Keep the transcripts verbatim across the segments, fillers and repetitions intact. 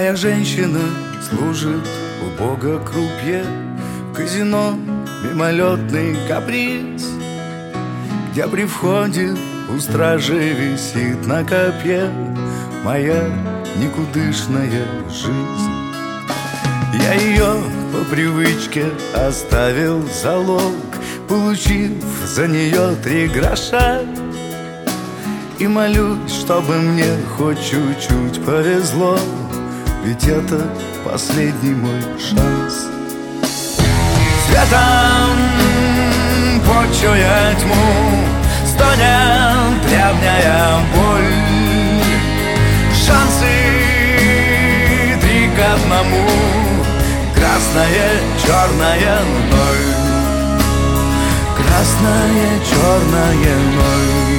Моя женщина служит у бога крупье. В казино мимолетный каприз, где при входе у стражи висит на копье моя никудышная жизнь. Я ее по привычке оставил залог, получив за нее три гроша, и молюсь, чтобы мне хоть чуть-чуть повезло, ведь это последний мой шанс. Светом почуя тьму, стонет древняя боль. Шансы три к одному, красное, черное, ноль. Красное, черное, ноль.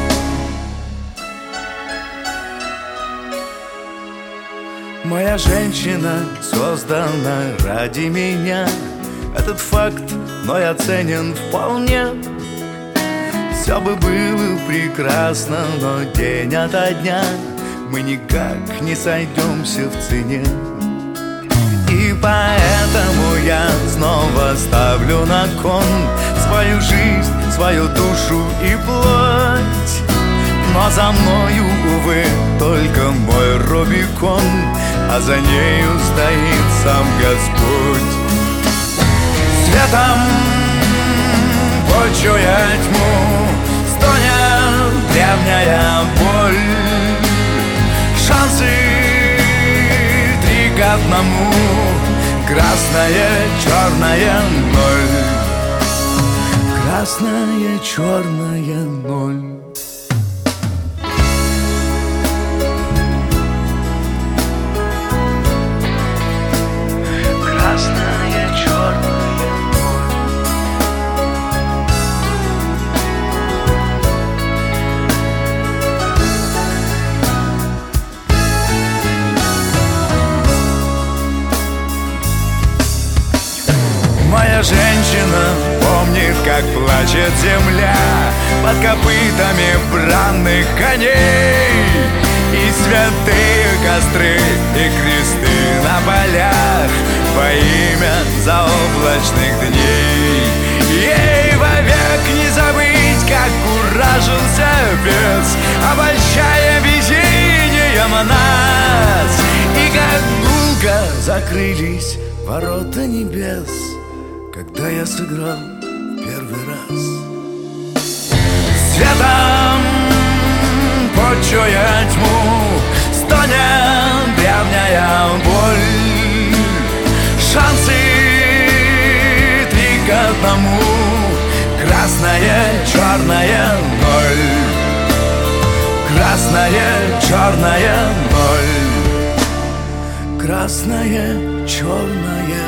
Моя женщина создана ради меня. Этот факт мной оценен вполне. Все бы было прекрасно, но день ото дня мы никак не сойдемся в цене. И поэтому я снова ставлю на кон свою жизнь, свою душу и плоть. Но за мною, увы, только мой Рубикон, а за нею стоит сам Господь. Светом почуя тьму, стонет древняя боль. Шансы три к одному, красное, черное, ноль. Красное, черное, ноль. Моя женщина помнит, как плачет земля под копытами бранных коней, и святые костры, и кресты на полях во имя заоблачных дней. Ей вовек не забыть, как куражился бес, обольщая везением нас, и как гулко закрылись ворота небес, когда я сыграл первый раз. Светом почуя тьму, стонет древняя боль. Шансы три к одному, красное, черное, ноль. Красное, черное, ноль. Красное, черное,